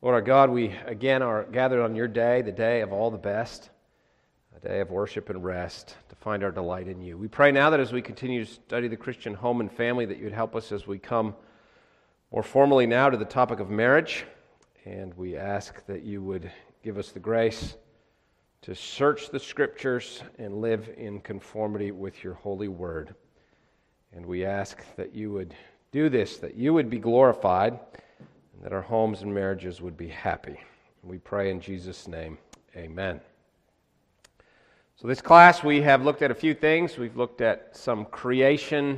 Lord our God, we again are gathered on your day, the day of all the best, a day of worship and rest, to find our delight in you. We pray now that as we continue to study the Christian home and family, that you'd help us as we come more formally now to the topic of marriage, and we ask that you would give us the grace to search the Scriptures and live in conformity with your holy word. And we ask that you would do this, that you would be glorified, and that our homes and marriages would be happy. And we pray in Jesus' name, amen. So this class we have looked at a few things. We've looked at some creation,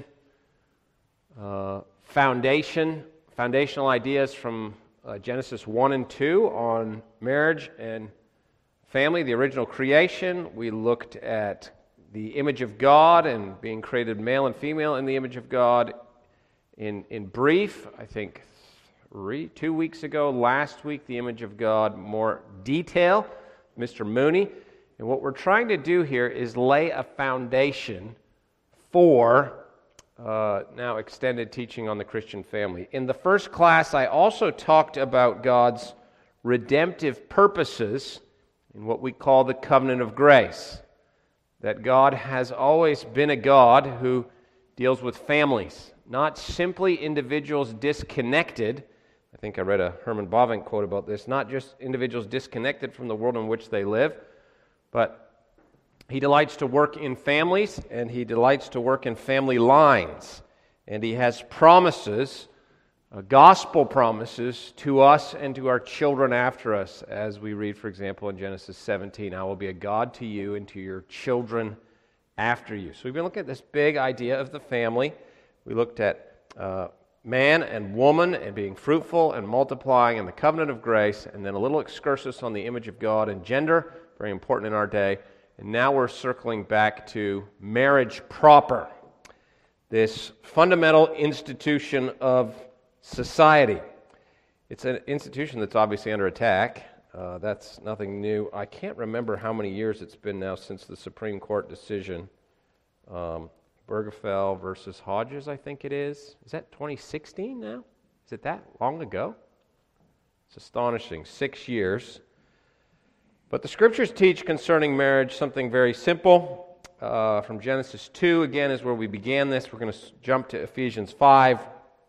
foundational ideas from Genesis 1 and 2 on marriage and family, the original creation. We looked at the image of God and being created male and female in the image of God in brief, I think 2 weeks ago. Last week, the image of God, more detail, Mr. Mooney. And what we're trying to do here is lay a foundation for now extended teaching on the Christian family. In the first class, I also talked about God's redemptive purposes in what we call the covenant of grace. That God has always been a God who deals with families, not simply individuals disconnected. I think I read a Herman Bavinck quote about this, not just individuals disconnected from the world in which they live, but he delights to work in families, and he delights to work in family lines. And he has promises, gospel promises to us and to our children after us, as we read, for example, in Genesis 17, I will be a God to you and to your children after you. So we've been looking at this big idea of the family. We looked at man and woman and being fruitful and multiplying and the covenant of grace, and then a little excursus on the image of God and gender, very important in our day. And now we're circling back to marriage proper, this fundamental institution of society. It's an institution that's obviously under attack. That's nothing new. I can't remember how many years it's been now since the Supreme Court decision, Bergefell versus Hodges, I think it is. Is that 2016 now? Is it that long ago? It's astonishing. 6 years. But the Scriptures teach concerning marriage something very simple. From Genesis 2, again, is where we began this. We're going to jump to Ephesians 5.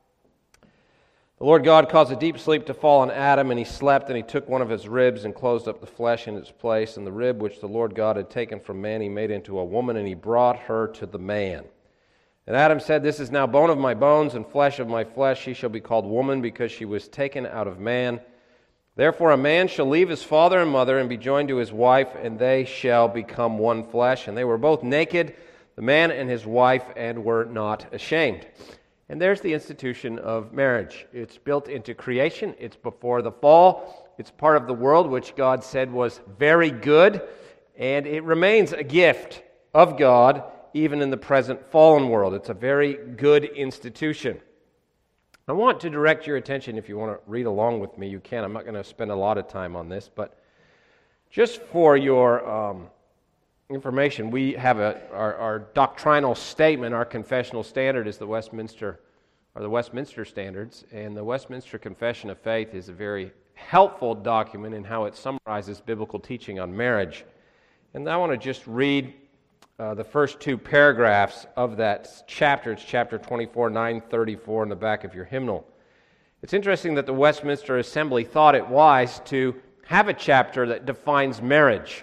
The Lord God caused a deep sleep to fall on Adam, and he slept, and he took one of his ribs and closed up the flesh in its place. And the rib which the Lord God had taken from man he made into a woman, and he brought her to the man. And Adam said, This is now bone of my bones and flesh of my flesh. She shall be called woman, because she was taken out of man. Therefore a man shall leave his father and mother and be joined to his wife, and they shall become one flesh. And they were both naked, the man and his wife, and were not ashamed. And there's the institution of marriage. It's built into creation. It's before the fall. It's part of the world which God said was very good, and it remains a gift of God even in the present fallen world. It's a very good institution. I want to direct your attention, if you want to read along with me, you can. I'm not going to spend a lot of time on this, but just for your information, we have our doctrinal statement. Our confessional standard is the Westminster Standards, and the Westminster Confession of Faith is a very helpful document in how it summarizes biblical teaching on marriage. And I want to just read the first two paragraphs of that chapter. It's chapter 24, 934 in the back of your hymnal. It's interesting that the Westminster Assembly thought it wise to have a chapter that defines marriage.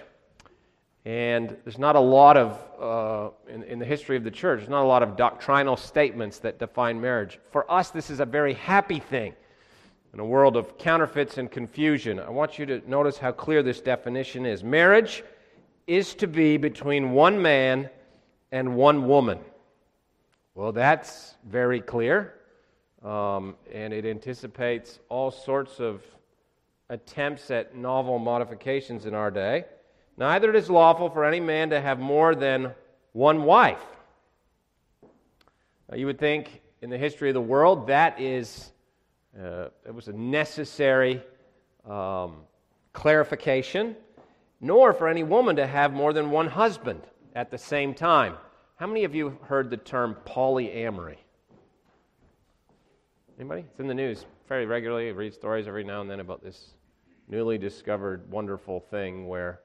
And there's not a lot of, in the history of the church, there's not a lot of doctrinal statements that define marriage. For us, this is a very happy thing. In a world of counterfeits and confusion, I want you to notice how clear this definition is. Marriage is to be between one man and one woman. Well, that's very clear, and it anticipates all sorts of attempts at novel modifications in our day. Neither it is lawful for any man to have more than one wife. Now, you would think in the history of the world that is it was a necessary clarification, nor for any woman to have more than one husband at the same time. How many of you have heard the term polyamory? Anybody? It's in the news fairly regularly. I read stories every now and then about this newly discovered wonderful thing where,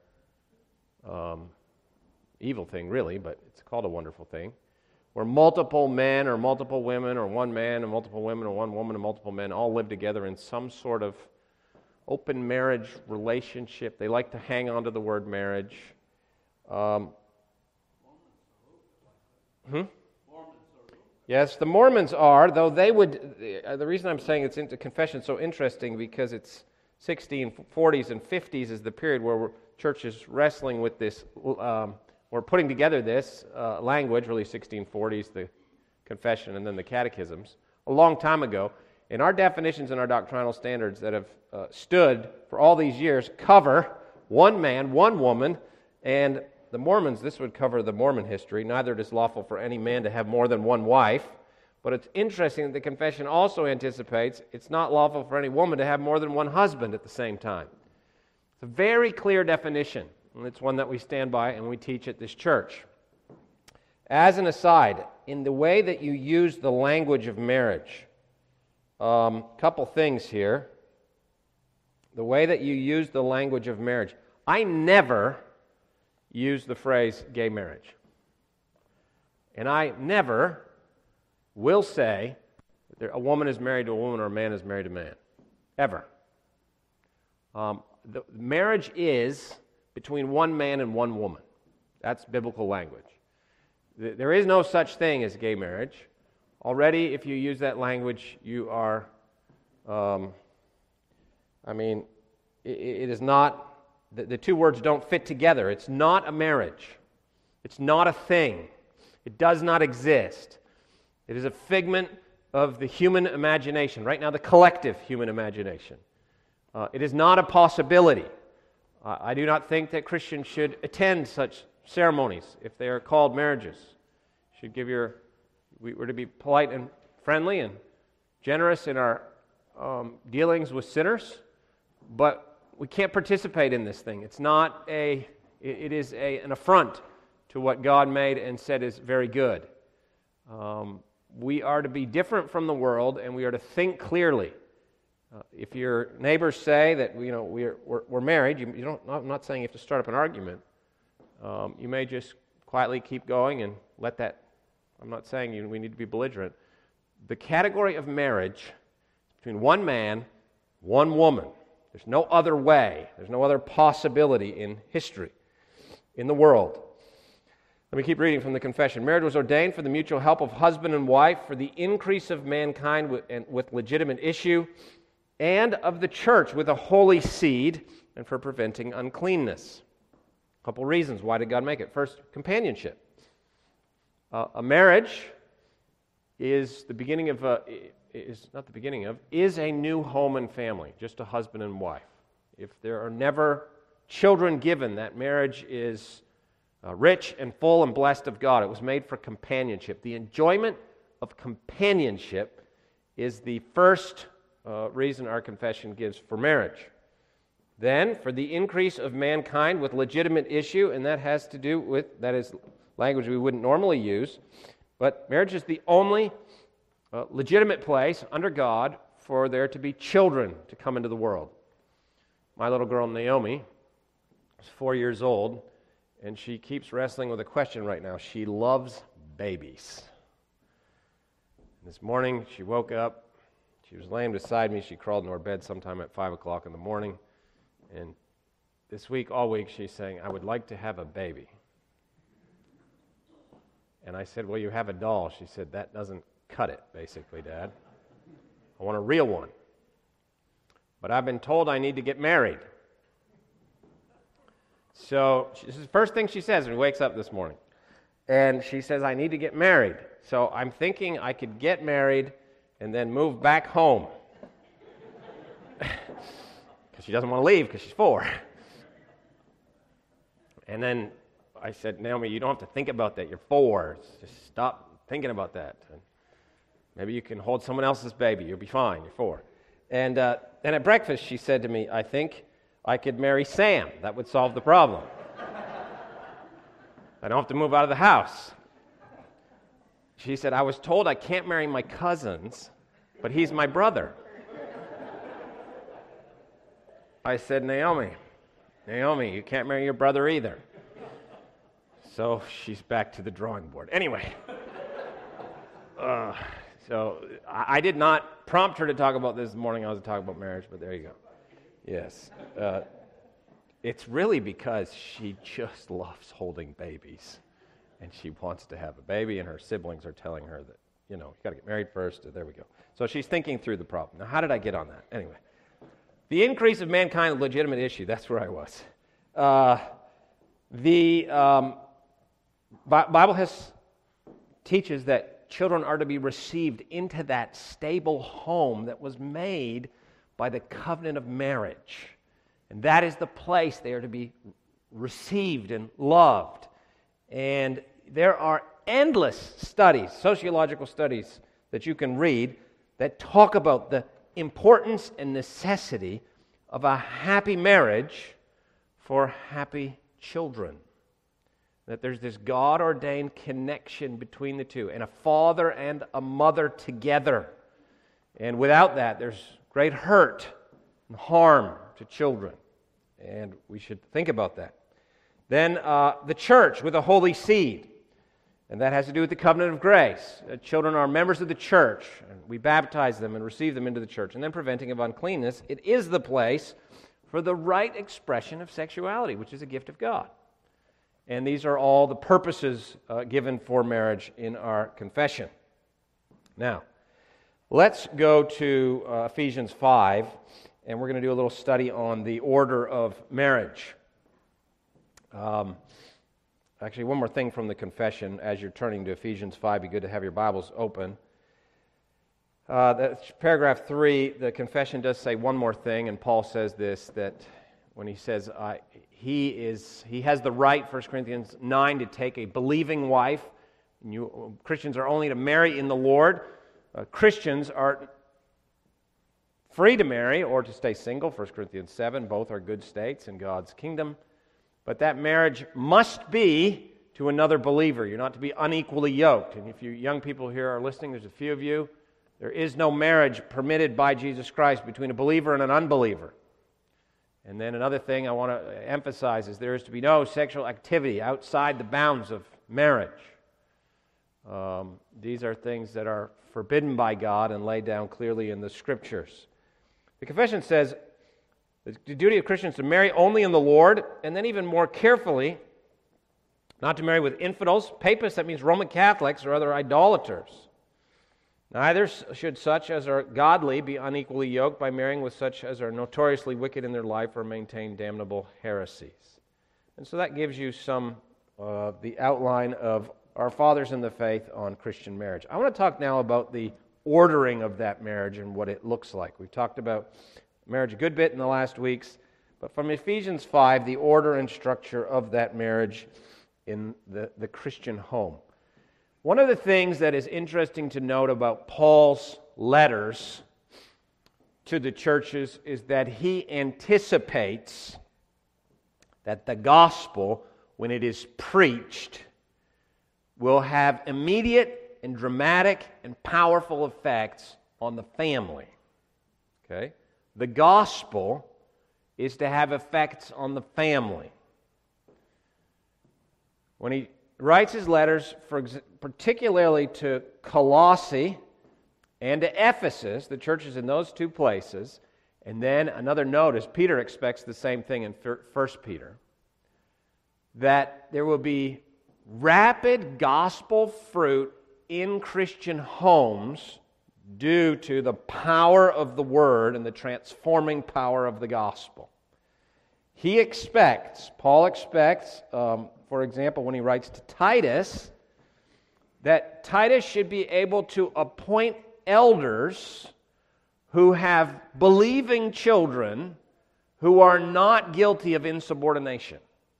evil thing really, but it's called a wonderful thing, where multiple men or multiple women or one man and multiple women or one woman and multiple men all live together in some sort of open marriage relationship. They like to hang on to the word marriage. Yes, the Mormons are, though they would, the reason I'm saying it's into confession so interesting because it's 1640s and 50s is the period where church is wrestling with this, we're putting together this language, really 1640s, the confession and then the catechisms, a long time ago. And our definitions and our doctrinal standards that have stood for all these years cover one man, one woman, and the Mormons, this would cover the Mormon history. Neither it is lawful for any man to have more than one wife. But it's interesting that the confession also anticipates it's not lawful for any woman to have more than one husband at the same time. It's a very clear definition, and it's one that we stand by and we teach at this church. As an aside, in the way that you use the language of marriage, couple things here. The way that you use the language of marriage. I never use the phrase gay marriage. And I never will say that a woman is married to a woman or a man is married to a man. Ever. The marriage is between one man and one woman. That's biblical language. There is no such thing as gay marriage. Already, if you use that language, you are, it is not, the two words don't fit together. It's not a marriage. It's not a thing. It does not exist. It is a figment of the human imagination, right now the collective human imagination. It is not a possibility. I do not think that Christians should attend such ceremonies if they are called marriages. We're to be polite and friendly and generous in our dealings with sinners, but we can't participate in this thing. It is an affront to what God made and said is very good. We are to be different from the world, and we are to think clearly. If your neighbors say that we're married, I'm not saying you have to start up an argument. You may just quietly keep going and let that. I'm not saying we need to be belligerent. The category of marriage is between one man, one woman. There's no other way. There's no other possibility in history, in the world. Let me keep reading from the confession. Marriage was ordained for the mutual help of husband and wife, for the increase of mankind with legitimate issue, and of the church with a holy seed, and for preventing uncleanness. A couple reasons. Why did God make it? First, companionship. A marriage is the beginning of is a new home and family, just a husband and wife. If there are never children given, that marriage is rich and full and blessed of God. It was made for companionship. The enjoyment of companionship is the first reason our confession gives for marriage. Then, for the increase of mankind with legitimate issue, and that has to do with, that is language we wouldn't normally use, but marriage is the only legitimate place under God for there to be children to come into the world. My little girl Naomi is 4 years old, and she keeps wrestling with a question right now. She loves babies. This morning, she woke up. She was laying beside me. She crawled into her bed sometime at 5 o'clock in the morning. And this week, all week, she's saying, I would like to have a baby. And I said, well, you have a doll. She said, that doesn't cut it, basically, Dad. I want a real one. But I've been told I need to get married. So this is the first thing she says when she wakes up this morning. And she says, I need to get married. So I'm thinking I could get married and then move back home. Because she doesn't want to leave because she's 4. And then I said, Naomi, you don't have to think about that. You're 4. Just stop thinking about that. And maybe you can hold someone else's baby. You'll be fine. You're 4. And then at breakfast, she said to me, I think I could marry Sam. That would solve the problem. I don't have to move out of the house. She said, I was told I can't marry my cousins, but he's my brother. I said, Naomi, you can't marry your brother either. So she's back to the drawing board. Anyway, so I did not prompt her to talk about this morning. I was talking about marriage, but there you go. Yes. It's really because she just loves holding babies, and she wants to have a baby, and her siblings are telling her that, you got to get married first. There we go. So she's thinking through the problem. Now, how did I get on that? Anyway, the increase of mankind, a legitimate issue. That's where I was. The Bible teaches that children are to be received into that stable home that was made by the covenant of marriage. And that is the place they are to be received and loved. And there are endless studies, sociological studies, that you can read that talk about the importance and necessity of a happy marriage for happy children. That there's this God-ordained connection between the two, and a father and a mother together. And without that, there's great hurt and harm to children. And we should think about that. Then the church with a holy seed. And that has to do with the covenant of grace. Children are members of the church. And we baptize them and receive them into the church. And then preventing of uncleanness. It is the place for the right expression of sexuality, which is a gift of God. And these are all the purposes given for marriage in our confession. Now, let's go to Ephesians 5, and we're going to do a little study on the order of marriage. Actually, one more thing from the confession as you're turning to Ephesians 5. It'd be good to have your Bibles open. That's paragraph 3, the confession does say one more thing, and Paul says this, that when he says he has the right, 1 Corinthians 9, to take a believing wife. Christians are only to marry in the Lord. Christians are free to marry or to stay single, 1 Corinthians 7. Both are good states in God's kingdom. But that marriage must be to another believer. You're not to be unequally yoked. And if you young people here are listening, there's a few of you, there is no marriage permitted by Jesus Christ between a believer and an unbeliever. And then another thing I want to emphasize is there is to be no sexual activity outside the bounds of marriage. These are things that are forbidden by God and laid down clearly in the Scriptures. The confession says the duty of Christians to marry only in the Lord, and then even more carefully, not to marry with infidels, papists, that means Roman Catholics or other idolaters. Neither should such as are godly be unequally yoked by marrying with such as are notoriously wicked in their life or maintain damnable heresies. And so that gives you some the outline of our fathers in the faith on Christian marriage. I want to talk now about the ordering of that marriage and what it looks like. We've talked about marriage a good bit in the last weeks, but from Ephesians 5, the order and structure of that marriage in the Christian home. One of the things that is interesting to note about Paul's letters to the churches is that he anticipates that the gospel, when it is preached, will have immediate and dramatic and powerful effects on the family. Okay? The gospel is to have effects on the family. When he writes his letters, particularly to Colossae and to Ephesus, the churches in those two places, and then another note is Peter expects the same thing in 1 Peter, that there will be rapid gospel fruit in Christian homes due to the power of the Word and the transforming power of the gospel. Paul expects, for example, when he writes to Titus, that Titus should be able to appoint elders who have believing children who are not guilty of insubordination.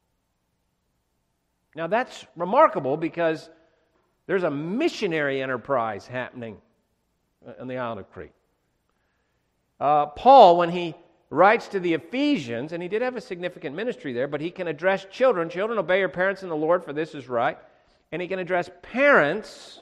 Now that's remarkable because there's a missionary enterprise happening on the island of Crete. Paul, when he writes to the Ephesians, and he did have a significant ministry there, but he can address children. Children, obey your parents in the Lord, for this is right. And he can address parents,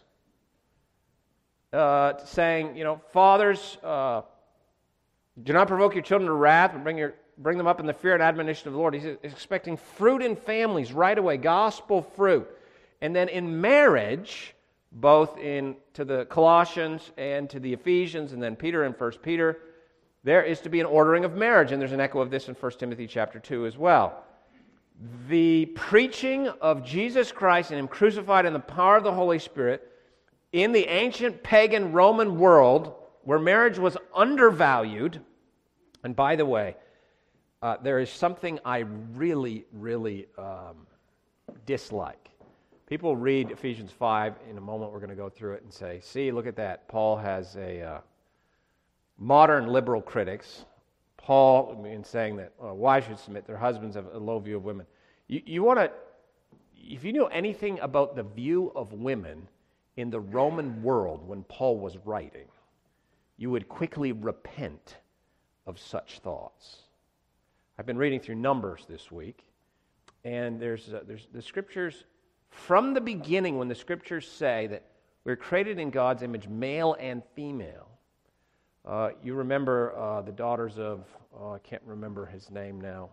saying, fathers, do not provoke your children to wrath, but bring bring them up in the fear and admonition of the Lord. He's expecting fruit in families right away, gospel fruit. And then in marriage, both to the Colossians and to the Ephesians, and then Peter and 1 Peter, there is to be an ordering of marriage, and there's an echo of this in 1 Timothy chapter 2 as well. The preaching of Jesus Christ and Him crucified in the power of the Holy Spirit in the ancient pagan Roman world where marriage was undervalued, and by the way, there is something I really, really dislike. People read Ephesians 5, in a moment we're going to go through it and say, see, look at that, Paul has modern liberal critics. Paul, in saying that wives should submit, their husbands have a low view of women. You want to, if you know anything about the view of women in the Roman world when Paul was writing, you would quickly repent of such thoughts. I've been reading through Numbers this week, and there's the Scriptures, from the beginning when the Scriptures say that we're created in God's image, male and female. You remember the daughters of, I can't remember his name now.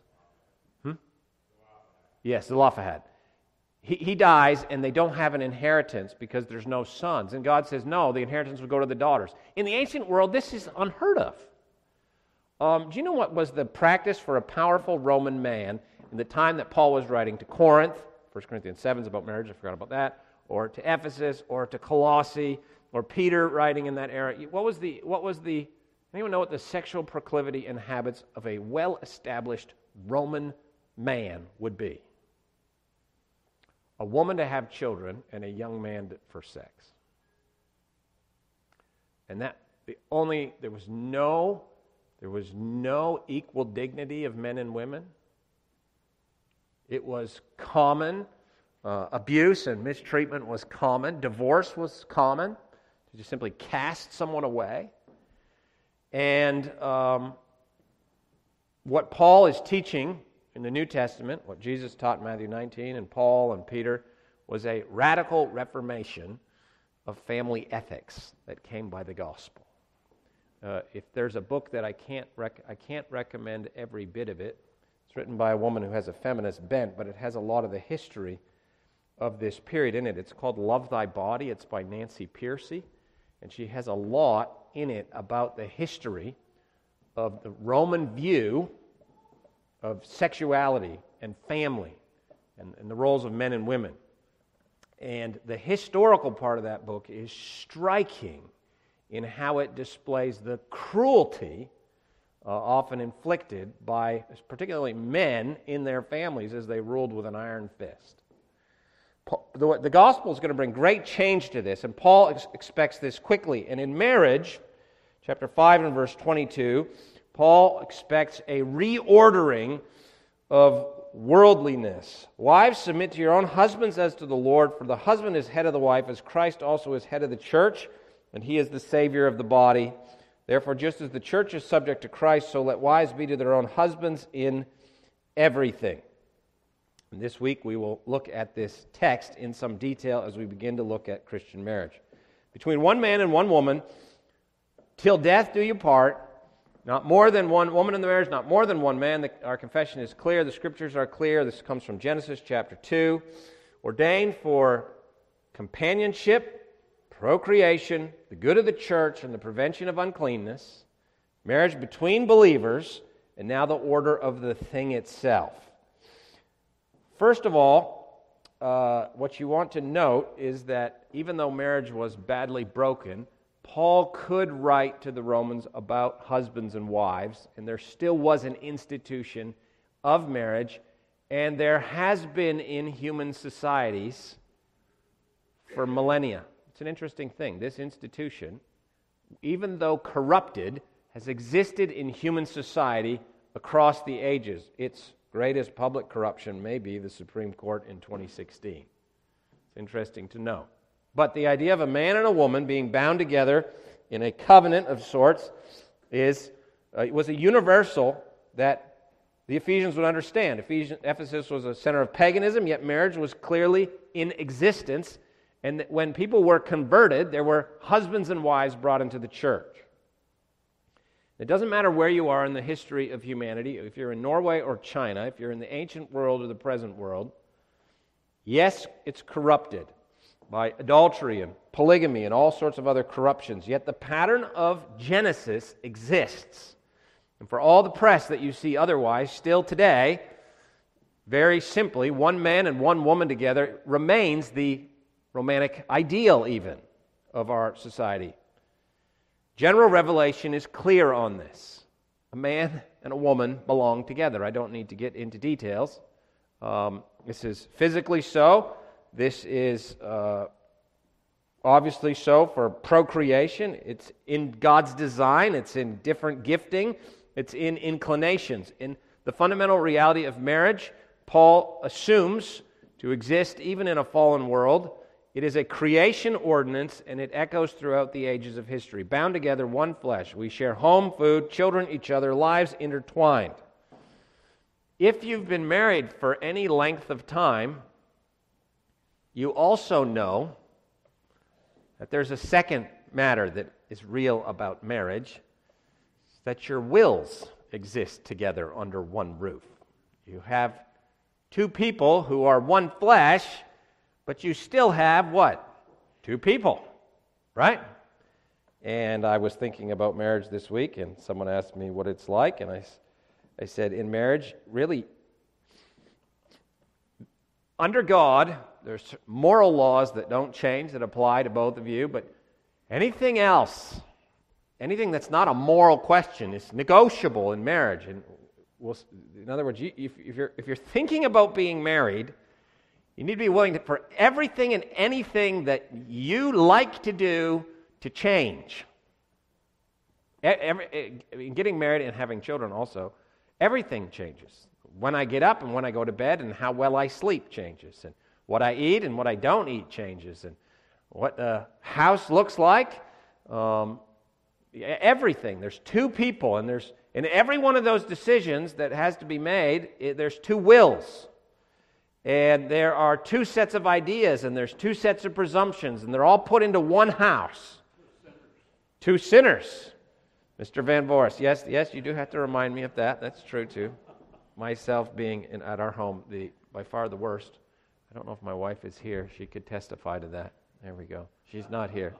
Yes, Zelophehad. He dies, and they don't have an inheritance because there's no sons. And God says, no, the inheritance would go to the daughters. In the ancient world, this is unheard of. Do you know what was the practice for a powerful Roman man in the time that Paul was writing to Corinth? 1 Corinthians 7 is about marriage, I forgot about that. Or to Ephesus, or to Colossae, or Peter writing in that era. What was the anyone know what the sexual proclivity and habits of a well-established Roman man would be? A woman to have children and a young man for sex. And there was no equal dignity of men and women. It was common. Abuse and mistreatment was common. Divorce was common. To just simply cast someone away. And what Paul is teaching in the New Testament, what Jesus taught in Matthew 19, and Paul and Peter, was a radical reformation of family ethics that came by the gospel. If there's a book that I can't recommend every bit of it, it's written by a woman who has a feminist bent, but it has a lot of the history of this period in it. It's called Love Thy Body. It's by Nancy Pearcey, and she has a lot in it about the history of the Roman view of sexuality and family and the roles of men and women. And the historical part of that book is striking in how it displays the cruelty often inflicted by particularly men in their families as they ruled with an iron fist. The gospel is going to bring great change to this, and Paul expects this quickly. And in marriage, chapter 5 and verse 22, Paul expects a reordering of worldliness. Wives, submit to your own husbands as to the Lord, for the husband is head of the wife, as Christ also is head of the church, and he is the Savior of the body. Therefore, just as the church is subject to Christ, so let wives be to their own husbands in everything. And this week we will look at this text in some detail as we begin to look at Christian marriage. Between one man and one woman, till death do you part. Not more than one woman in the marriage, not more than one man. Our confession is clear. The Scriptures are clear. This comes from Genesis chapter 2. Ordained for companionship, procreation, the good of the church, and the prevention of uncleanness. Marriage between believers, and now the order of the thing itself. First of all, what you want to note is that even though marriage was badly broken, Paul could write to the Romans about husbands and wives, and there still was an institution of marriage, and there has been in human societies for millennia. It's an interesting thing. This institution, even though corrupted, has existed in human society across the ages. Its greatest public corruption may be the Supreme Court in 2016. It's interesting to know. But the idea of a man and a woman being bound together in a covenant of sorts was a universal that the Ephesians would understand. Ephesus was a center of paganism, yet marriage was clearly in existence. And when people were converted, there were husbands and wives brought into the church. It doesn't matter where you are in the history of humanity, if you're in Norway or China, if you're in the ancient world or the present world. Yes, it's corrupted by adultery and polygamy and all sorts of other corruptions, yet the pattern of Genesis exists. And for all the press that you see otherwise, still today, very simply, one man and one woman together remains the romantic ideal even of our society. General revelation is clear on this. A man and a woman belong together. I don't need to get into details. This is physically so. This is obviously so for procreation. It's in God's design. It's in different gifting. It's in inclinations. In the fundamental reality of marriage, Paul assumes to exist even in a fallen world. It is a creation ordinance, and it echoes throughout the ages of history. Bound together, one flesh. We share home, food, children, each other, lives intertwined. If you've been married for any length of time, you also know that there's a second matter that is real about marriage, that your wills exist together under one roof. You have two people who are one flesh, but you still have what? Two people, right? And I was thinking about marriage this week, and someone asked me what it's like, and I said, in marriage, really, under God, there's moral laws that don't change, that apply to both of you, but anything else, anything that's not a moral question is negotiable in marriage. And in other words, if you're thinking about being married, you need to be willing for everything and anything that you like to do to change. Getting married and having children also, everything changes. When I get up and when I go to bed, and how well I sleep changes, and what I eat and what I don't eat changes, and what the house looks like, everything. There's two people, and in every one of those decisions that has to be made, there's two wills. And there are two sets of ideas, and there's two sets of presumptions, and they're all put into one house. Two sinners. Mr. Van Voorst, yes, you do have to remind me of that. That's true, too. Myself being at our home, by far the worst. I don't know if my wife is here. She could testify to that. There we go. She's not here.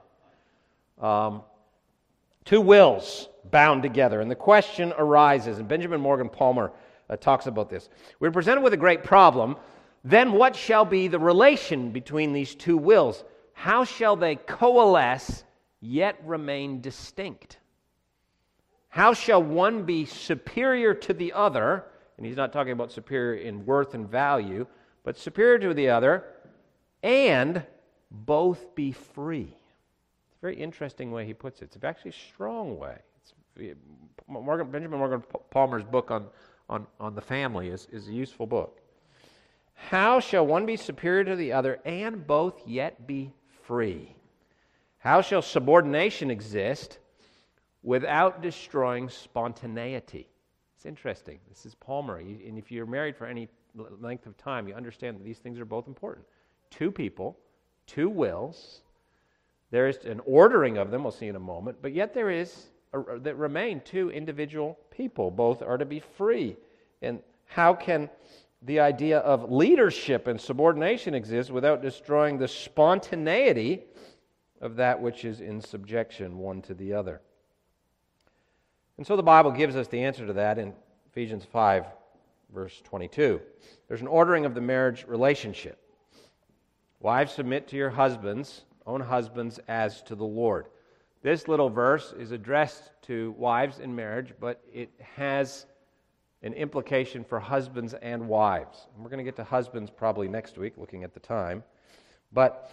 Two wills bound together. And the question arises, and Benjamin Morgan Palmer talks about this. We're presented with a great problem. Then what shall be the relation between these two wills? How shall they coalesce yet remain distinct? How shall one be superior to the other? And he's not talking about superior in worth and value, but superior to the other, and both be free. It's a very interesting way he puts it. It's actually a strong way. Benjamin Morgan Palmer's book on the family is a useful book. How shall one be superior to the other and both yet be free? How shall subordination exist without destroying spontaneity? It's interesting. This is Palmer. And if you're married for any length of time, you understand that these things are both important. Two people, two wills. There is an ordering of them, we'll see in a moment, but yet there is, that remain two individual people. Both are to be free. And how can the idea of leadership and subordination exist without destroying the spontaneity of that which is in subjection one to the other? And so the Bible gives us the answer to that in Ephesians 5, verse 22. There's an ordering of the marriage relationship. Wives, submit to your own husbands as to the Lord. This little verse is addressed to wives in marriage, but it has an implication for husbands and wives. And we're going to get to husbands probably next week, looking at the time. But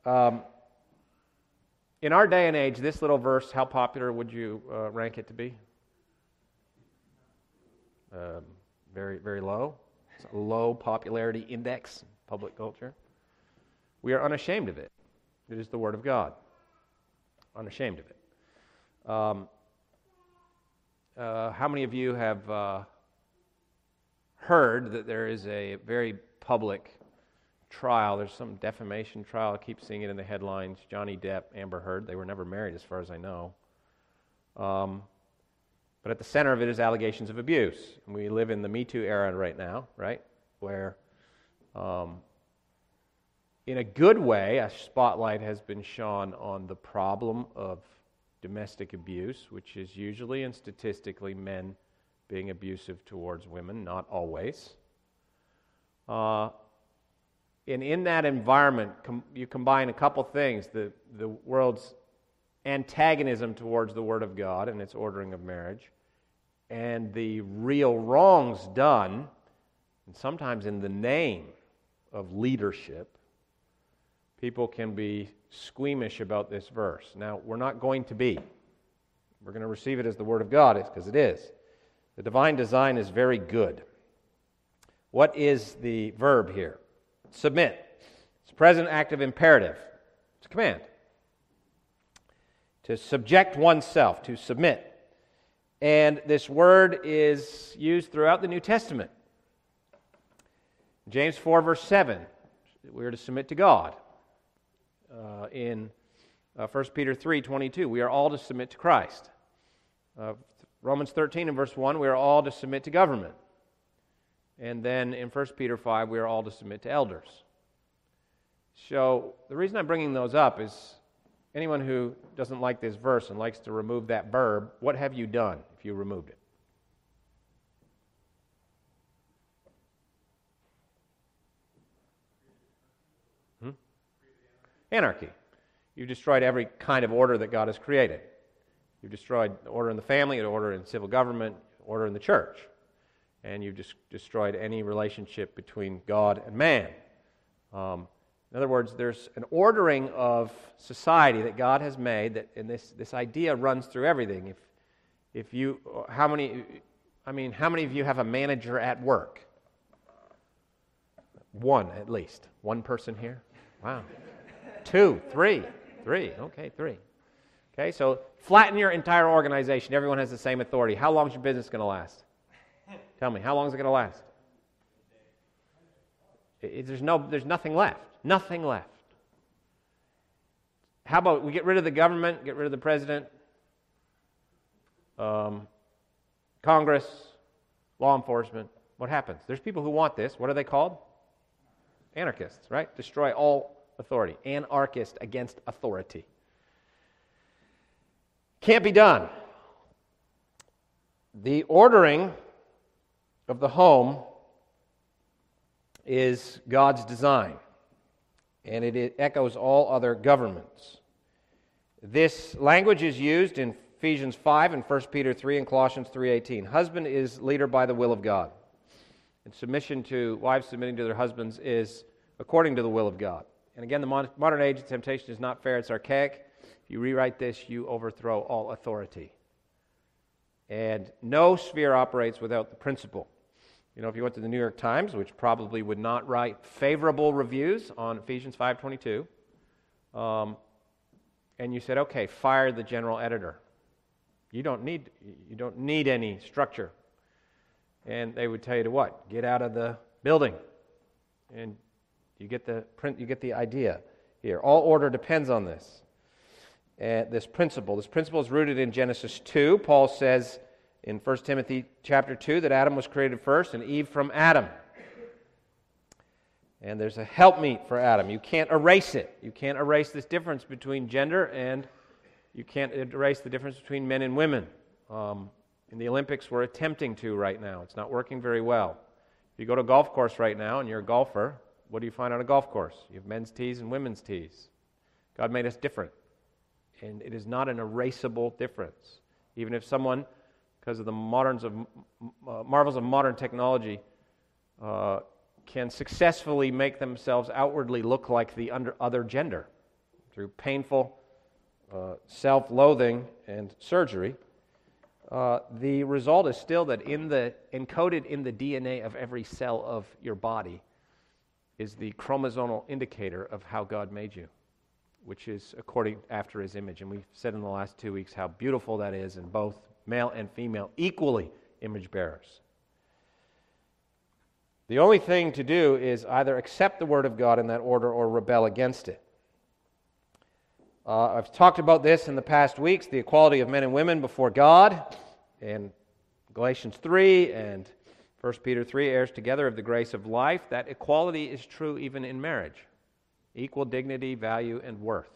in our day and age, this little verse, how popular would you rank it to be? Very, very low. It's a low popularity index in public culture. We are unashamed of it. It is the Word of God. Unashamed of it. How many of you have heard that there is a very public trial? There's some defamation trial. I keep seeing it in the headlines. Johnny Depp, Amber Heard. They were never married as far as I know. But at the center of it is allegations of abuse. And we live in the Me Too era right now, right? Where, in a good way, a spotlight has been shone on the problem of domestic abuse, which is usually and statistically men being abusive towards women, not always. And in that environment, you combine a couple things: the world's antagonism towards the Word of God and its ordering of marriage, and the real wrongs done, and sometimes in the name of leadership. People can be squeamish about this verse. Now, we're not going to be. We're going to receive it as the Word of God, because it is. The divine design is very good. What is the verb here? Submit. It's a present active imperative. It's a command. To subject oneself, to submit. And this word is used throughout the New Testament. James 4, verse 7, we are to submit to God. In 1 Peter 3, 22, we are all to submit to Christ. Romans 13 and verse 1, we are all to submit to government. And then in 1 Peter 5, we are all to submit to elders. So the reason I'm bringing those up is anyone who doesn't like this verse and likes to remove that verb, what have you done if you removed it? Anarchy. You've destroyed every kind of order that God has created. You've destroyed the order in the family, the order in civil government, order in the church. And you've destroyed any relationship between God and man. In other words, there's an ordering of society that God has made, and this idea runs through everything. How many of you have a manager at work? One, at least. One person here? Wow. 2, 3. Okay, 3. Okay, so flatten your entire organization. Everyone has the same authority. How long is your business going to last? Tell me, how long is it going to last? There's nothing left. Nothing left. How about we get rid of the government, get rid of the president, Congress, law enforcement? What happens? There's people who want this. What are they called? Anarchists, right? Destroy all authority. Anarchist against authority. Can't be done. The ordering of the home is God's design, and it echoes all other governments. This language is used in Ephesians 5 and 1 Peter 3 and Colossians 3:18. Husband is leader by the will of God. And wives submitting to their husbands is according to the will of God. And again, the modern age of temptation is not fair, it's archaic. If you rewrite this, you overthrow all authority. And no sphere operates without the principle. You know, if you went to the New York Times, which probably would not write favorable reviews on Ephesians 5:22, and you said, okay, fire the general editor. You don't need any structure. And they would tell you to what? Get out of the building. And you get the idea here. All order depends on this. This principle. This principle is rooted in Genesis 2. Paul says in 1 Timothy chapter 2 that Adam was created first and Eve from Adam. And there's a helpmeet for Adam. You can't erase it. You can't erase this difference between gender, and you can't erase the difference between men and women. In the Olympics, we're attempting to right now. It's not working very well. If you go to a golf course right now and you're a golfer, what do you find on a golf course? You have men's tees and women's tees. God made us different. And it is not an erasable difference. Even if someone, because of the marvels of modern technology, can successfully make themselves outwardly look like the other gender through painful self-loathing and surgery, the result is still that encoded in the DNA of every cell of your body is the chromosomal indicator of how God made you, which is according after His image. And we've said in the last 2 weeks how beautiful that is, and both male and female equally image bearers. The only thing to do is either accept the Word of God in that order or rebel against it. I've talked about this in the past weeks, the equality of men and women before God. And Galatians 3 and 1 Peter 3, heirs together of the grace of life, that equality is true even in marriage. Equal dignity, value, and worth.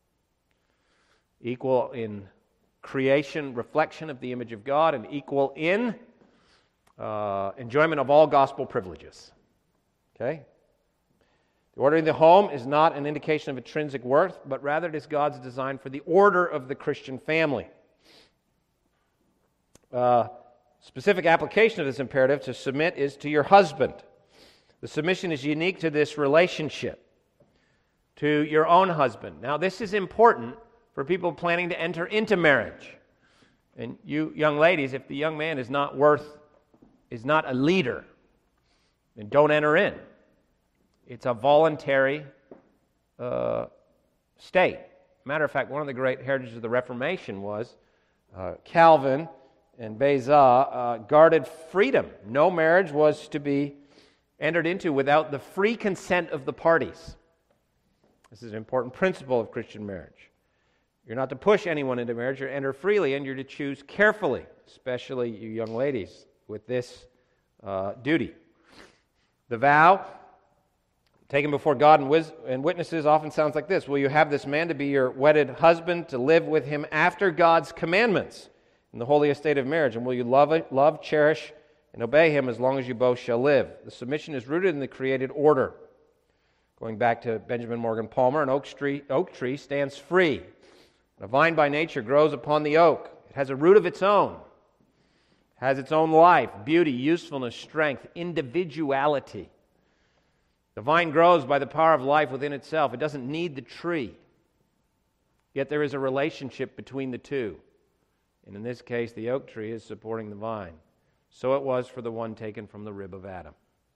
Equal in creation, reflection of the image of God, and equal in enjoyment of all gospel privileges. Okay? The order in the home is not an indication of intrinsic worth, but rather it is God's design for the order of the Christian family. Specific application of this imperative to submit is to your husband. The submission is unique to this relationship, to your own husband. Now, this is important for people planning to enter into marriage. And you young ladies, if the young man is not a leader, then don't enter in. It's a voluntary state. Matter of fact, one of the great heritages of the Reformation was Calvin and Beza guarded freedom. No marriage was to be entered into without the free consent of the parties. This is an important principle of Christian marriage. You're not to push anyone into marriage. You're to enter freely, and you're to choose carefully, especially you young ladies, with this duty. The vow taken before God and witnesses often sounds like this. Will you have this man to be your wedded husband, to live with him after God's commandments in the holy estate of marriage? And will you love, cherish, and obey him as long as you both shall live? The submission is rooted in the created order. Going back to Benjamin Morgan Palmer, an oak tree stands free. A vine by nature grows upon the oak. It has a root of its own. It has its own life, beauty, usefulness, strength, individuality. The vine grows by the power of life within itself. It doesn't need the tree. Yet there is a relationship between the two. And in this case, the oak tree is supporting the vine. So it was for the one taken from the rib of Adam.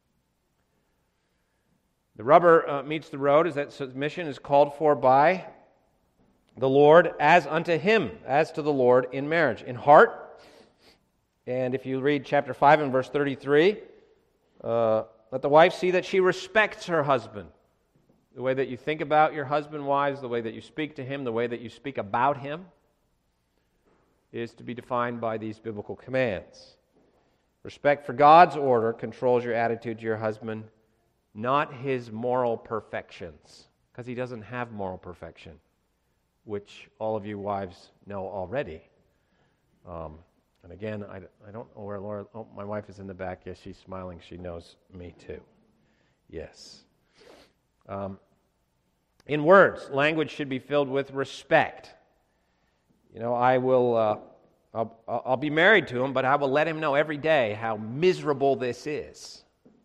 The rubber meets the road is that submission is called for by the Lord as unto him, as to the Lord in marriage, in heart. And if you read chapter 5 and verse 33, let the wife see that she respects her husband. The way that you think about your husband, wives, the way that you speak to him, the way that you speak about him is to be defined by these biblical commands. Respect for God's order controls your attitude to your husband, not his moral perfections, because he doesn't have moral perfection, which all of you wives know already. And again, I don't know where Laura... Oh, my wife is in the back. Yes, she's smiling. She knows me too. Yes. In words, language should be filled with respect. You know, I'll be married to him, but I will let him know every day how miserable this is.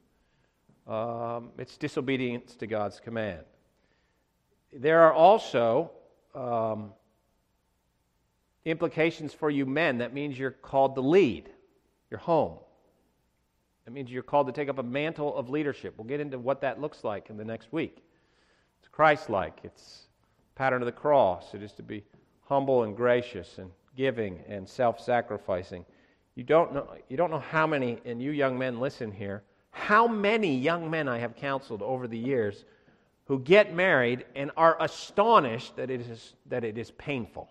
It's disobedience to God's command. There are also implications for you men. That means you're called to lead your home. That means you're called to take up a mantle of leadership. We'll get into what that looks like in the next week. It's Christ-like. It's pattern of the cross. It is to be humble and gracious and giving and self-sacrificing. You don't know how many, and you young men listen here, how many young men I have counseled over the years who get married and are astonished that it is painful.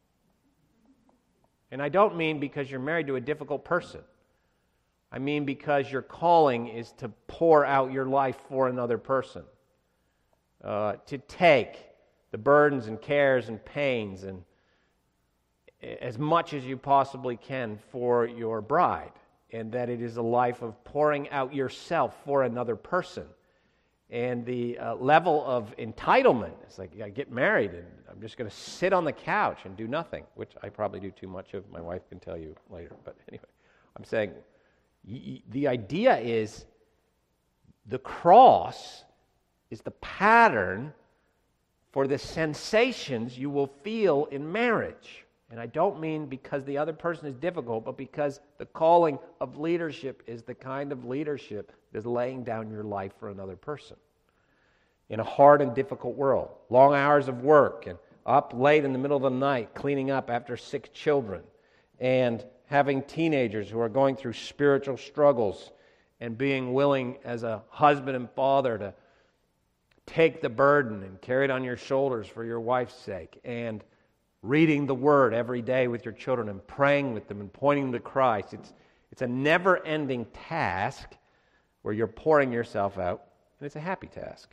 And I don't mean because you're married to a difficult person. I mean because your calling is to pour out your life for another person. To take the burdens and cares and pains and as much as you possibly can for your bride. And that it is a life of pouring out yourself for another person. And the level of entitlement, it's like, I get married and I'm just going to sit on the couch and do nothing, which I probably do too much of. My wife can tell you later. But anyway, I'm saying the idea is the cross is the pattern for the sensations you will feel in marriage. And I don't mean because the other person is difficult, but because the calling of leadership is the kind of leadership that is laying down your life for another person. In a hard and difficult world. Long hours of work and up late in the middle of the night cleaning up after sick children and having teenagers who are going through spiritual struggles and being willing as a husband and father to take the burden and carry it on your shoulders for your wife's sake and reading the Word every day with your children and praying with them and pointing them to Christ. It's a never-ending task where you're pouring yourself out, and it's a happy task.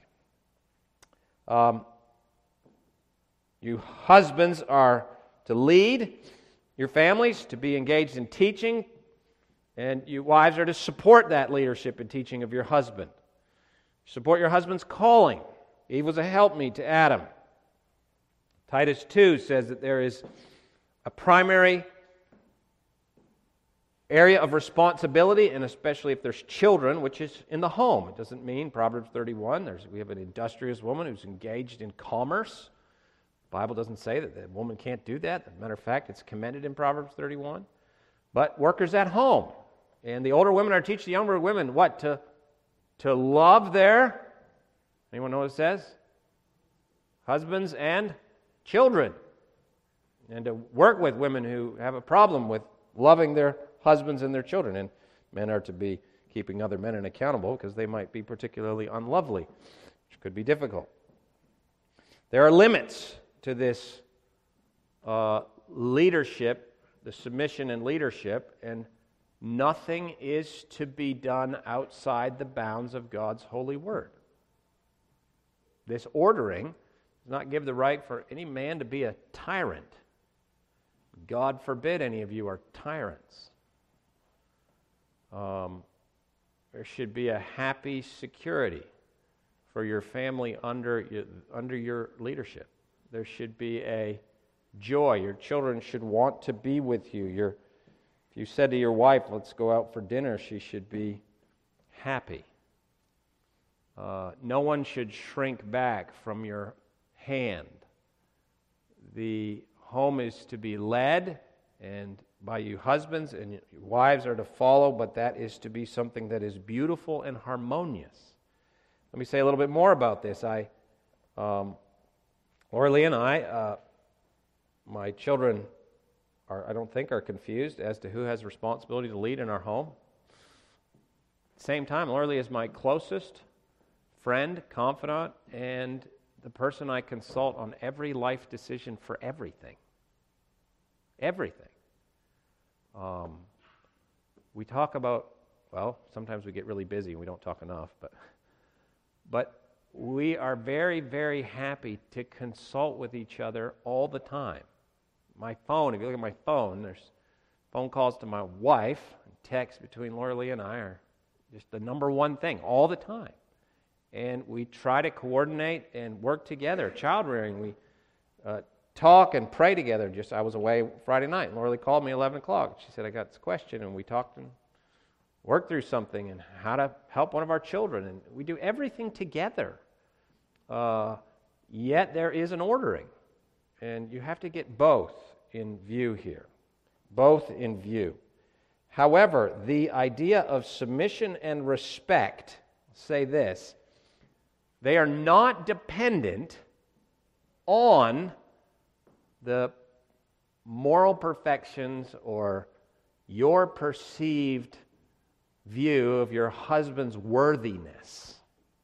You husbands are to lead your families, to be engaged in teaching, and you wives are to support that leadership and teaching of your husband. Support your husband's calling. Eve was a helpmeet to Adam. Titus 2 says that there is a primary area of responsibility, and especially if there's children, which is in the home. It doesn't mean, Proverbs 31, we have an industrious woman who's engaged in commerce. The Bible doesn't say that the woman can't do that. As a matter of fact, it's commended in Proverbs 31. But workers at home. And the older women are to teach the younger women what? To love their, anyone know what it says? Husbands and children. And to work with women who have a problem with loving their husbands and their children. And men are to be keeping other men accountable because they might be particularly unlovely, which could be difficult. There are limits to this leadership, the submission and leadership, and nothing is to be done outside the bounds of God's holy word. This ordering does not give the right for any man to be a tyrant. God forbid any of you are tyrants. There should be a happy security for your family under your leadership. There should be a joy. Your children should want to be with you. If you said to your wife, let's go out for dinner, she should be happy. No one should shrink back from your hand. The home is to be led and by you husbands, and your wives are to follow, but that is to be something that is beautiful and harmonious. Let me say a little bit more about this. Laura Lee and I, my children I don't think are confused as to who has responsibility to lead in our home. At the same time, Laura Lee is my closest friend, confidant, and the person I consult on every life decision for everything. Everything. We talk about, sometimes we get really busy and we don't talk enough, but we are very, very happy to consult with each other all the time. My phone, if you look at my phone, there's phone calls to my wife, texts between Laura Lee and I are just the number one thing all the time. And we try to coordinate and work together. Child rearing, we talk and pray together. I was away Friday night, and Laura Lee called me 11 o'clock. She said, I got this question, and we talked and worked through something and how to help one of our children. And we do everything together. Yet there is an ordering. And you have to get both in view here. Both in view. However, the idea of submission and respect, say this, they are not dependent on the moral perfections or your perceived view of your husband's worthiness.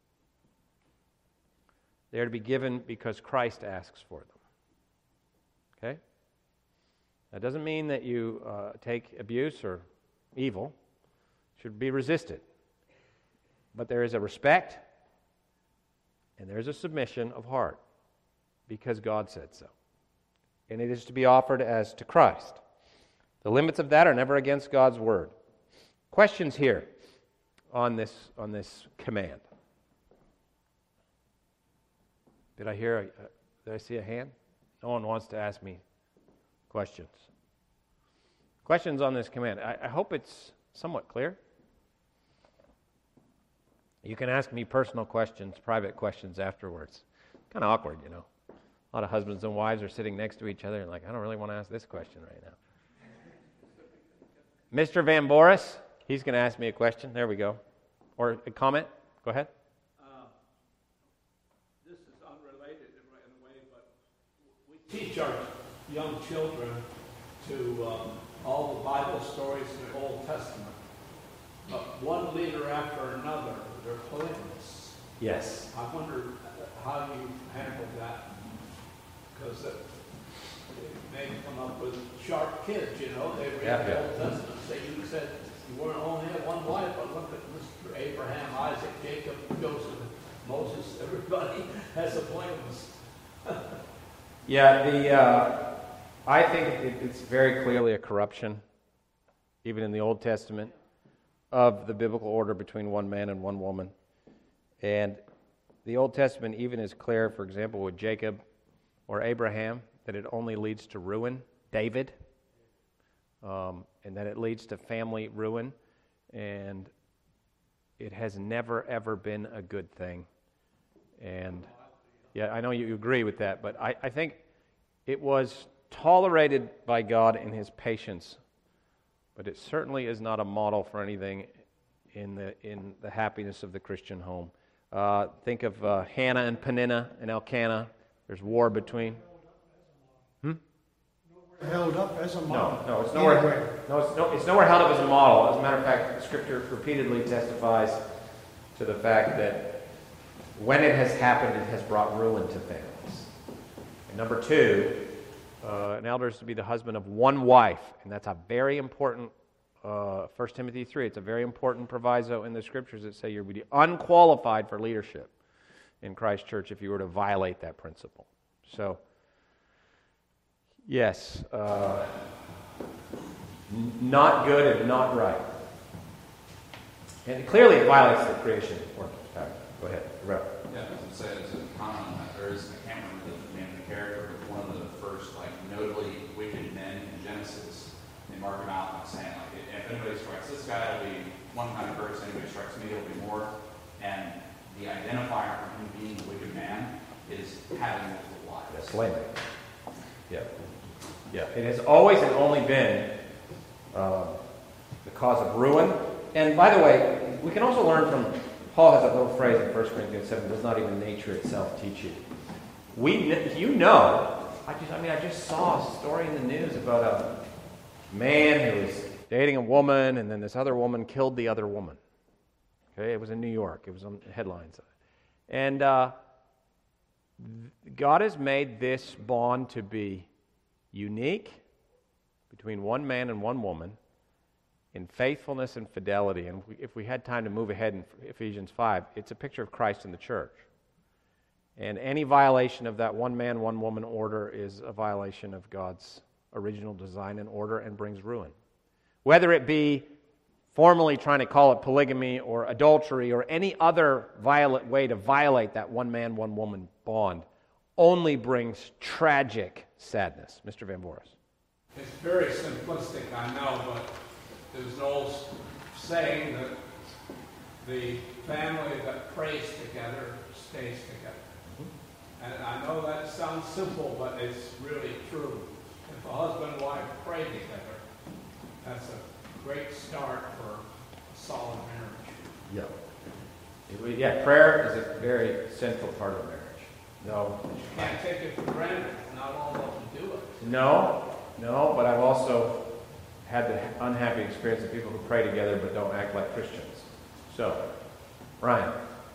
They are to be given because Christ asks for them. Okay? That doesn't mean that you take abuse or evil. It should be resisted. But there is a respect and there is a submission of heart because God said so. And it is to be offered as to Christ. The limits of that are never against God's word. Questions here on this command? Did I see a hand? No one wants to ask me questions. Questions on this command. I hope it's somewhat clear. You can ask me personal questions, private questions afterwards. Kind of awkward, you know. A lot of husbands and wives are sitting next to each other and like, I don't really want to ask this question right now. Mr. Van Boris, he's going to ask me a question. There we go. Or a comment. Go ahead. This is unrelated in a way, but we teach our young children to all the Bible stories in the Old Testament. But one leader after another, they're polygamous. Yes. I wonder how you handle that. Because They come up with sharp kids, you know. They read Yeah, the yeah. Old Testament. You said you weren't only had one wife, but look at Mr. Abraham, Isaac, Jacob, Joseph, Moses. Everybody has a blameless. Yeah, I think it's very clearly a corruption, even in the Old Testament, of the biblical order between one man and one woman. And the Old Testament even is clear, for example, with Jacob or Abraham, that it only leads to ruin. David, and that it leads to family ruin. And it has never, ever been a good thing. And yeah, I know you agree with that, but I think it was tolerated by God in His patience, but it certainly is not a model for anything in the happiness of the Christian home. Think of Hannah and Peninnah and Elkanah. There's war between. Held up as a model. No, it's nowhere. It's nowhere held up as a model. As a matter of fact, Scripture repeatedly testifies to the fact that when it has happened, it has brought ruin to families. And number two, an elder is to be the husband of one wife, and that's a very important. 1 Timothy 3. It's a very important proviso in the Scriptures that say you're to be unqualified for leadership in Christ's church if you were to violate that principle. So. Yes, not good and not right. And clearly it violates the creation order. Go ahead, Rep. Yeah, I was going to say, as a comment on that, I can't remember the name of the character, but one of the first, notably wicked men in Genesis, they mark him out saying, if anybody strikes this guy, it'll be one kind of person, anybody strikes me, it'll be more. And the identifier for him being a wicked man is having multiple wives. That's slavery. Yeah. Yeah, it has always and only been the cause of ruin. And by the way, we can also learn from, Paul has a little phrase in 1 Corinthians 7, does not even nature itself teach you. I just saw a story in the news about a man who was dating a woman, and then this other woman killed the other woman. Okay, it was in New York. It was on the headlines. And God has made this bond to be unique between one man and one woman in faithfulness and fidelity. And if we had time to move ahead in Ephesians 5, it's a picture of Christ in the church. And any violation of that one man, one woman order is a violation of God's original design and order and brings ruin. Whether it be formally trying to call it polygamy or adultery or any other violent way to violate that one man, one woman bond, only brings tragic sadness. Mr. Van Boris. It's very simplistic, I know, but there's an old saying that the family that prays together stays together. And I know that sounds simple, but it's really true. If a husband and wife pray together, that's a great start for a solid marriage. Yeah, prayer is a very central part of marriage. No. You can't take it for granted. Not all of them do it. No, but I've also had the unhappy experience of people who pray together but don't act like Christians. So, Ryan.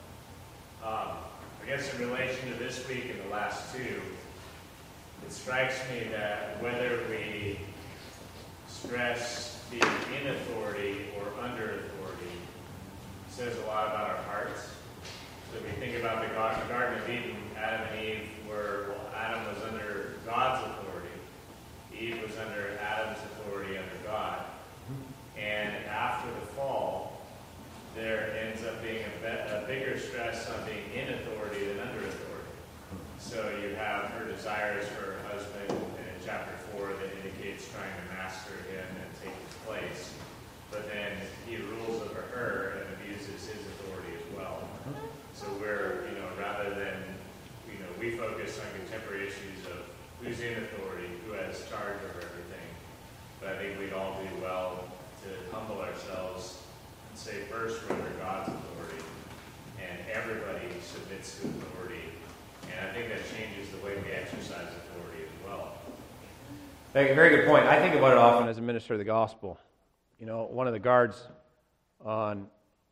I guess in relation to this week and the last two, it strikes me that whether we stress being in authority or under authority says a lot about our hearts. So if we think about the Garden of Eden, Adam and Eve Adam was under God's authority. Eve was under Adam's authority under God. And after the fall, there ends up being a bigger stress on being in authority than under authority. So you have her desires for her husband in chapter 4 that indicates trying to master him and take his place. But then he rules over her and abuses his authority as well. So we're, rather than, we focus on contemporary issues of who's in authority, who has charge over everything. But I think we'd all do well to humble ourselves and say first we're under God's authority, and everybody submits to authority. And I think that changes the way we exercise authority as well. Very good point. I think about it often as a minister of the gospel. One of the guards on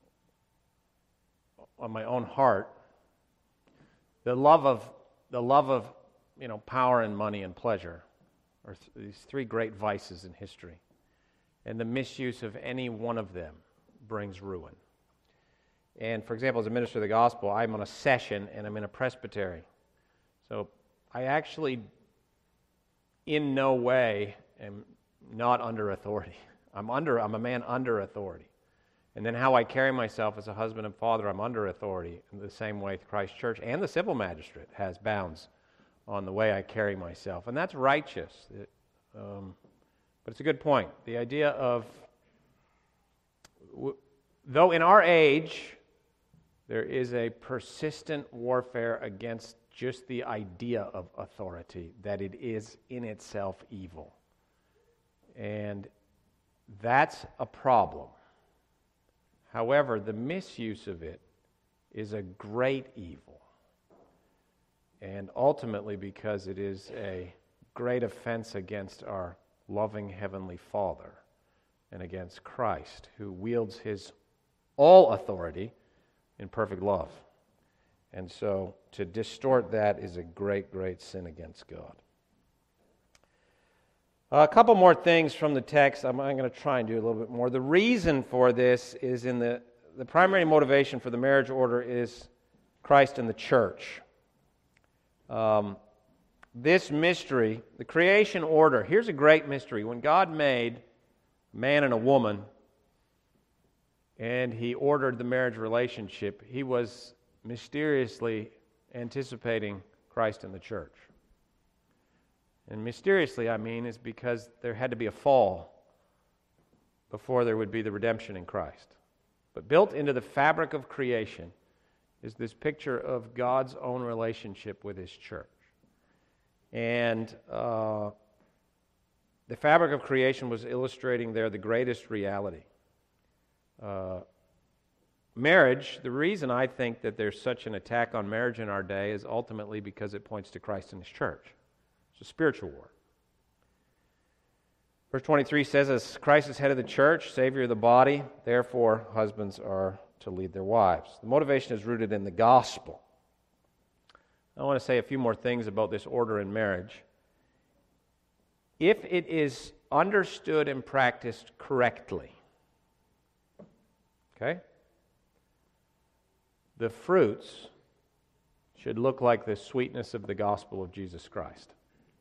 my own heart, the love of power and money and pleasure or these three great vices in history. And the misuse of any one of them brings ruin. And for example, as a minister of the gospel, I'm on a session and I'm in a presbytery. So I actually, in no way, am not under authority. I'm a man under authority. And then how I carry myself as a husband and father, I'm under authority in the same way Christ Church and the civil magistrate has bounds on the way I carry myself. And that's righteous. But it's a good point. The idea of, though in our age, there is a persistent warfare against just the idea of authority, that it is in itself evil. And that's a problem. However, the misuse of it is a great evil. And ultimately because it is a great offense against our loving Heavenly Father and against Christ, who wields His all authority in perfect love. And so to distort that is a great, great sin against God. A couple more things from the text. I'm going to try and do a little bit more. The reason for this is in the primary motivation for the marriage order is Christ and the church. This mystery, the creation order, here's a great mystery. When God made a man and a woman and He ordered the marriage relationship, He was mysteriously anticipating Christ and the church. And mysteriously, I mean, is because there had to be a fall before there would be the redemption in Christ. But built into the fabric of creation is this picture of God's own relationship with His church. And the fabric of creation was illustrating there the greatest reality. Marriage, the reason I think that there's such an attack on marriage in our day is ultimately because it points to Christ and His church. It's a spiritual war. Verse 23 says, as Christ is head of the church, Savior of the body, therefore husbands are to lead their wives. The motivation is rooted in the gospel. I want to say a few more things about this order in marriage. If it is understood and practiced correctly, okay, the fruits should look like the sweetness of the gospel of Jesus Christ.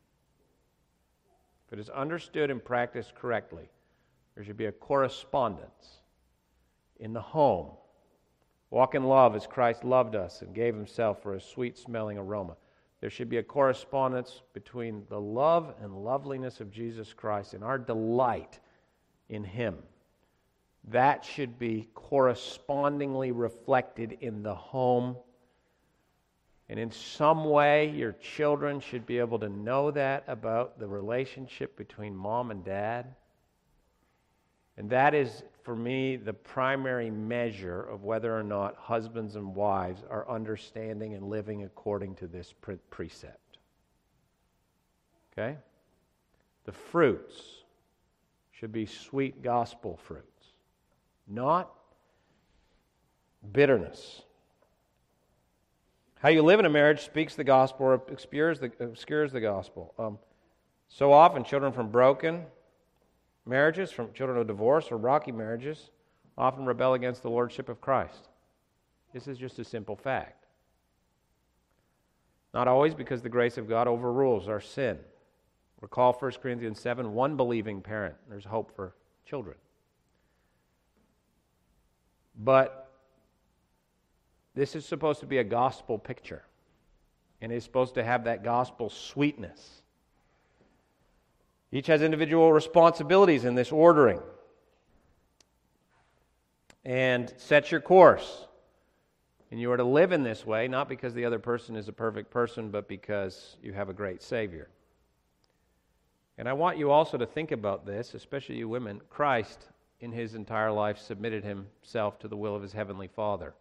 If it is understood and practiced correctly, there should be a correspondence in the home. Walk in love as Christ loved us and gave Himself for a sweet-smelling aroma. There should be a correspondence between the love and loveliness of Jesus Christ and our delight in Him. That should be correspondingly reflected in the home. And in some way, your children should be able to know that about the relationship between mom and dad. And that is, for me, the primary measure of whether or not husbands and wives are understanding and living according to this precept. Okay? The fruits should be sweet gospel fruits, not bitterness. How you live in a marriage speaks the gospel or obscures the gospel. So often, children from broken marriages, from children of divorce or rocky marriages, often rebel against the lordship of Christ. This is just a simple fact. Not always, because the grace of God overrules our sin. Recall 1 Corinthians 7, one believing parent. There's hope for children. But this is supposed to be a gospel picture, and it's supposed to have that gospel sweetness. Each has individual responsibilities in this ordering. And set your course. And you are to live in this way, not because the other person is a perfect person, but because you have a great Savior. And I want you also to think about this, especially you women. Christ, in His entire life, submitted Himself to the will of His Heavenly Father.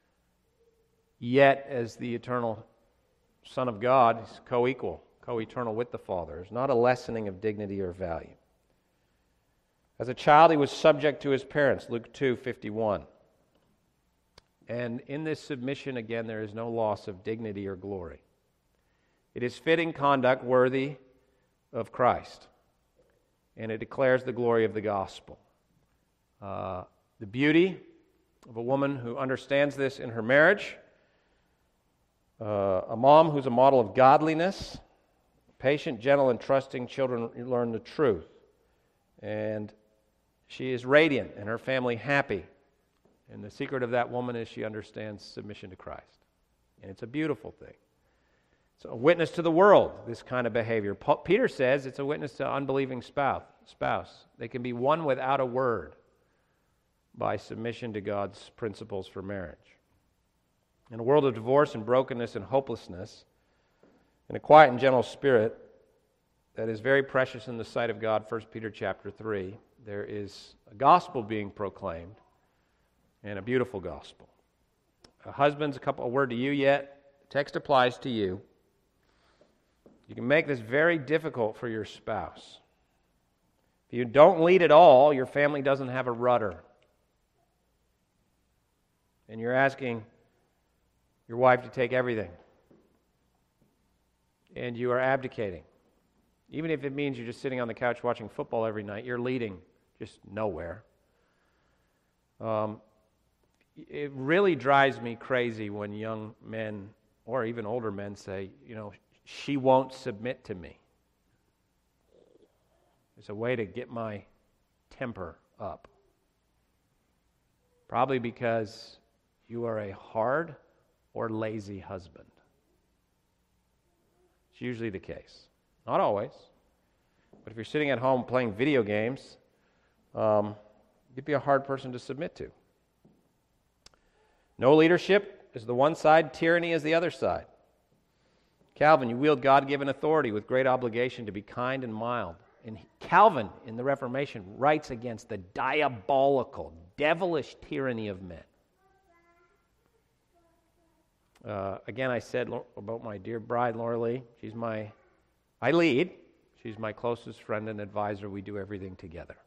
Yet, as the eternal Son of God, He's co-equal, co-eternal with the Father. It's not a lessening of dignity or value. As a child, He was subject to His parents, Luke 2:51. And in this submission, again, there is no loss of dignity or glory. It is fitting conduct worthy of Christ, and it declares the glory of the gospel. The beauty of a woman who understands this in her marriage, a mom who's a model of godliness, patient, gentle, and trusting children learn the truth. And she is radiant and her family happy. And the secret of that woman is she understands submission to Christ. And it's a beautiful thing. It's a witness to the world, this kind of behavior. Peter says it's a witness to unbelieving spouse. They can be won without a word by submission to God's principles for marriage. In a world of divorce and brokenness and hopelessness, in a quiet and gentle spirit that is very precious in the sight of God, 1 Peter chapter 3, there is a gospel being proclaimed, and a beautiful gospel. Husbands, a word to you yet. The text applies to you. You can make this very difficult for your spouse. If you don't lead at all, your family doesn't have a rudder. And you're asking your wife to take everything. And you are abdicating. Even if it means you're just sitting on the couch watching football every night, you're leading just nowhere. It really drives me crazy when young men or even older men say, she won't submit to me. It's a way to get my temper up. Probably because you are a hard or lazy husband. It's usually the case. Not always. But if you're sitting at home playing video games, you'd be a hard person to submit to. No leadership is the one side, tyranny is the other side. Calvin, you wield God-given authority with great obligation to be kind and mild. And Calvin, in the Reformation, writes against the diabolical, devilish tyranny of men. Again, I said about my dear bride, Laura Lee, I lead. She's my closest friend and advisor. We do everything together.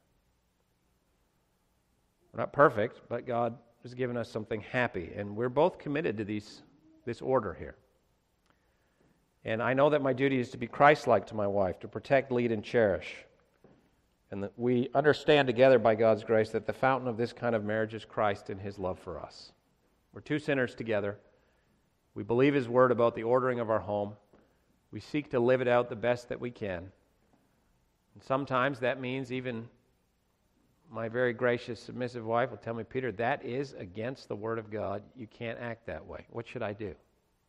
We're not perfect, but God has given us something happy, and we're both committed to this order here. And I know that my duty is to be Christ-like to my wife, to protect, lead, and cherish. And that we understand together by God's grace that the fountain of this kind of marriage is Christ and His love for us. We're two sinners together. We believe His word about the ordering of our home. We seek to live it out the best that we can. And sometimes that means even my very gracious, submissive wife will tell me, Peter, that is against the word of God. You can't act that way. What should I do?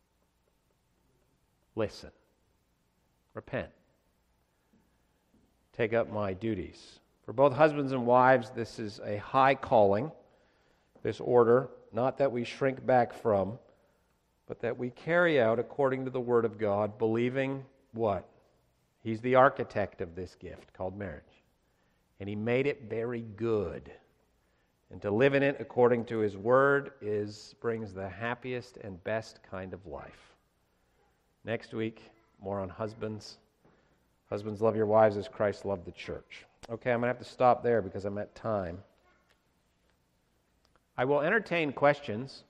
Listen. Repent. Take up my duties. For both husbands and wives, this is a high calling, this order, not that we shrink back from, but that we carry out according to the Word of God, believing what? He's the architect of this gift called marriage. And He made it very good. And to live in it according to His Word brings the happiest and best kind of life. Next week, more on husbands. Husbands, love your wives as Christ loved the church. Okay, I'm going to have to stop there because I'm at time. I will entertain questions.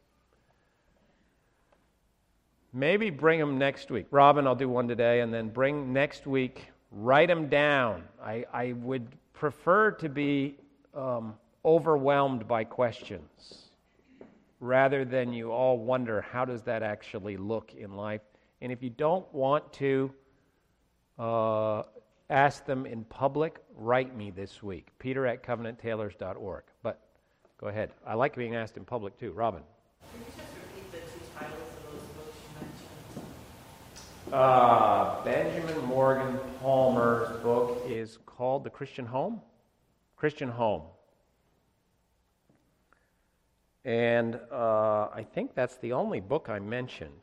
Maybe bring them next week. Robin, I'll do one today, and then bring next week. Write them down. I would prefer to be overwhelmed by questions rather than you all wonder, how does that actually look in life? And if you don't want to ask them in public, write me this week, peter@covenanttailors.org. But go ahead. I like being asked in public too. Robin. Can you just repeat the two titles of those books you mentioned? Benjamin Morgan Palmer's book is called The Christian Home. Christian Home. And I think that's the only book I mentioned.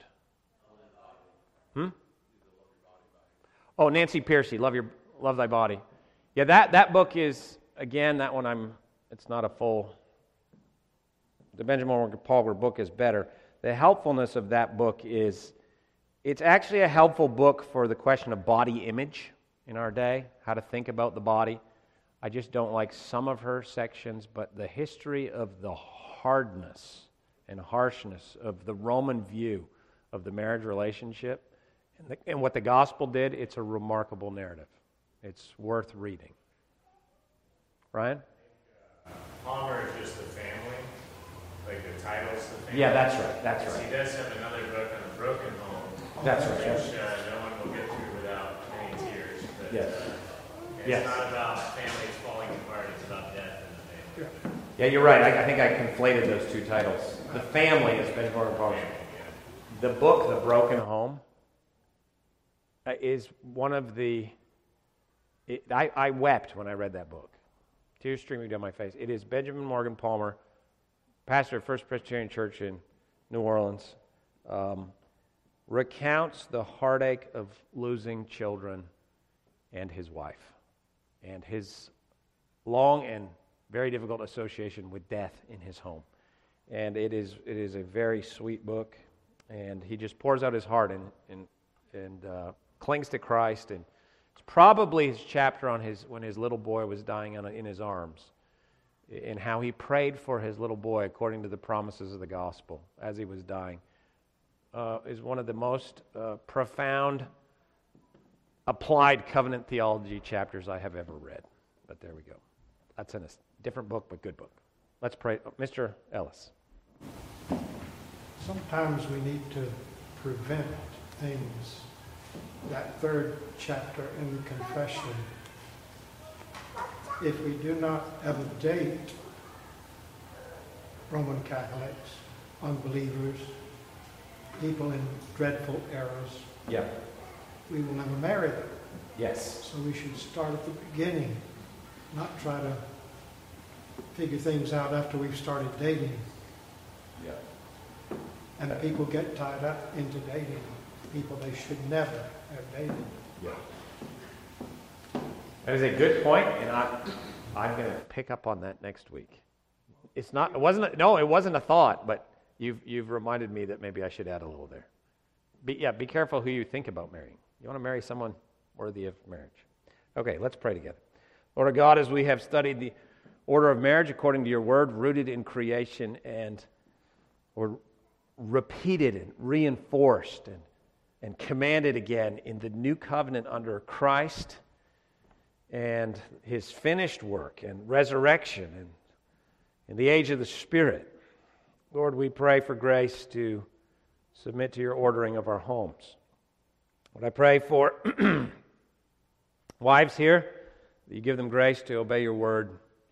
Oh, Nancy Pearcey, Love Thy Body. Yeah, that book is, again, that one it's not a full, the Benjamin Morgan Palmer book is better. The helpfulness of that book is, it's actually a helpful book for the question of body image in our day, how to think about the body. I just don't like some of her sections, but the history of the hardness and harshness of the Roman view of the marriage relationship and what the gospel did, it's a remarkable narrative. It's worth reading. Ryan? Palmer is just the family, like the title's the family. Yeah, that's right. That's Because right. he does have another book on the broken home, That's right. which no one will get through without any tears. But, Yes. It's Yes. not about families falling apart, it's about death in the family. Yeah, you're right. I think I conflated those two titles. The Family is Ben Gordon Palmer. The book, The Broken Home, is one of the... I wept when I read that book. Tears streaming down my face. It is Benjamin Morgan Palmer, pastor of First Presbyterian Church in New Orleans, recounts the heartache of losing children and his wife, and his long and very difficult association with death in his home. And it is a very sweet book, and he just pours out his heart and clings to Christ. And it's probably his chapter on when his little boy was dying in his arms, and how he prayed for his little boy according to the promises of the gospel as he was dying, is one of the most profound applied covenant theology chapters I have ever read. But there we go. That's in a different book, but good book. Let's pray. Mr. Ellis. Sometimes we need to prevent things. That third chapter in the confession. If we do not update Roman Catholics, unbelievers, people in dreadful errors, Yeah. we will never marry them. Yes. So we should start at the beginning, not try to figure things out after we've started dating. Yeah. And people get tied up into dating people they should never have dated. Yeah. That is a good point, and I'm going to pick up on that next week. It wasn't a thought, but you've reminded me that maybe I should add a little there. Be careful who you think about marrying. You want to marry someone worthy of marriage. Okay, let's pray together. Lord God, as we have studied the order of marriage according to your word, rooted in creation and repeated and reinforced and commanded again in the new covenant under Christ and his finished work and resurrection and in the age of the Spirit. Lord, we pray for grace to submit to your ordering of our homes. Lord, I pray for wives here, that you give them grace to obey your word,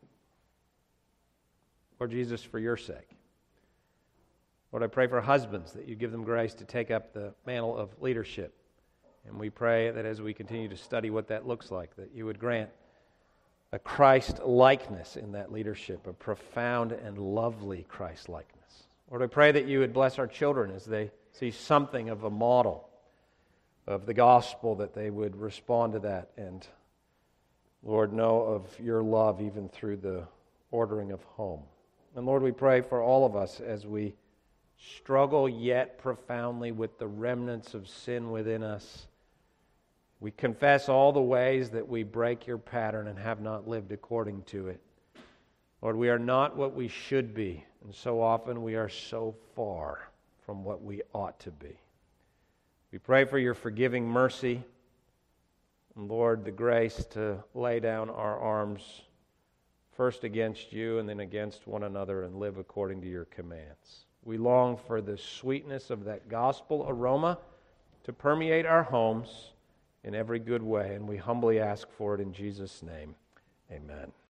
Lord Jesus, for your sake. Lord, I pray for husbands, that you give them grace to take up the mantle of leadership. And we pray that as we continue to study what that looks like, that you would grant a Christ-likeness in that leadership, a profound and lovely Christ-likeness. Lord, I pray that you would bless our children as they see something of a model of the gospel, that they would respond to that and, Lord, know of your love even through the ordering of home. And Lord, we pray for all of us as we struggle yet profoundly with the remnants of sin within us. We confess all the ways that we break your pattern and have not lived according to it. Lord, we are not what we should be, and so often we are so far from what we ought to be. We pray for your forgiving mercy, and Lord, the grace to lay down our arms first against you and then against one another and live according to your commands. We long for the sweetness of that gospel aroma to permeate our homes in every good way, and we humbly ask for it in Jesus' name. Amen.